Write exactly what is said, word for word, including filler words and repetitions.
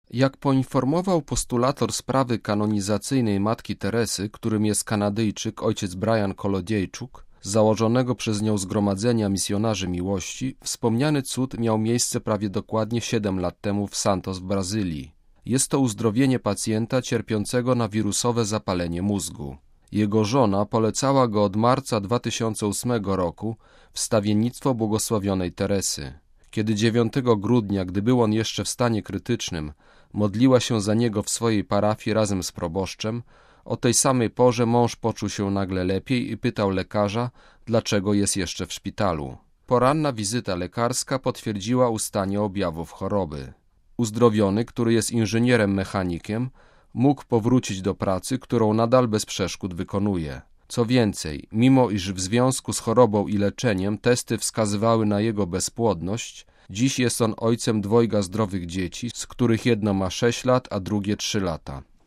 Jak poinformował postulator sprawy kanonizacyjnej Matki Teresy, którym jest Kanadyjczyk ojciec Brian Kolodziejczuk, z założonego przez nią Zgromadzenia Misjonarzy Miłości, wspomniany cud miał miejsce prawie dokładnie siedem lat temu w Santos w Brazylii. Jest to uzdrowienie pacjenta cierpiącego na wirusowe zapalenie mózgu. Jego żona polecała go od marca dwa tysiące ósmego roku w wstawiennictwo błogosławionej Teresy. Kiedy dziewiątego grudnia, gdy był on jeszcze w stanie krytycznym, modliła się za niego w swojej parafii razem z proboszczem, o tej samej porze mąż poczuł się nagle lepiej i pytał lekarza, dlaczego jest jeszcze w szpitalu. Poranna wizyta lekarska potwierdziła ustanie objawów choroby. Uzdrowiony, który jest inżynierem mechanikiem, mógł powrócić do pracy, którą nadal bez przeszkód wykonuje. Co więcej, mimo iż w związku z chorobą i leczeniem testy wskazywały na jego bezpłodność, dziś jest on ojcem dwojga zdrowych dzieci, z których jedno ma sześć lat, a drugie trzy lata.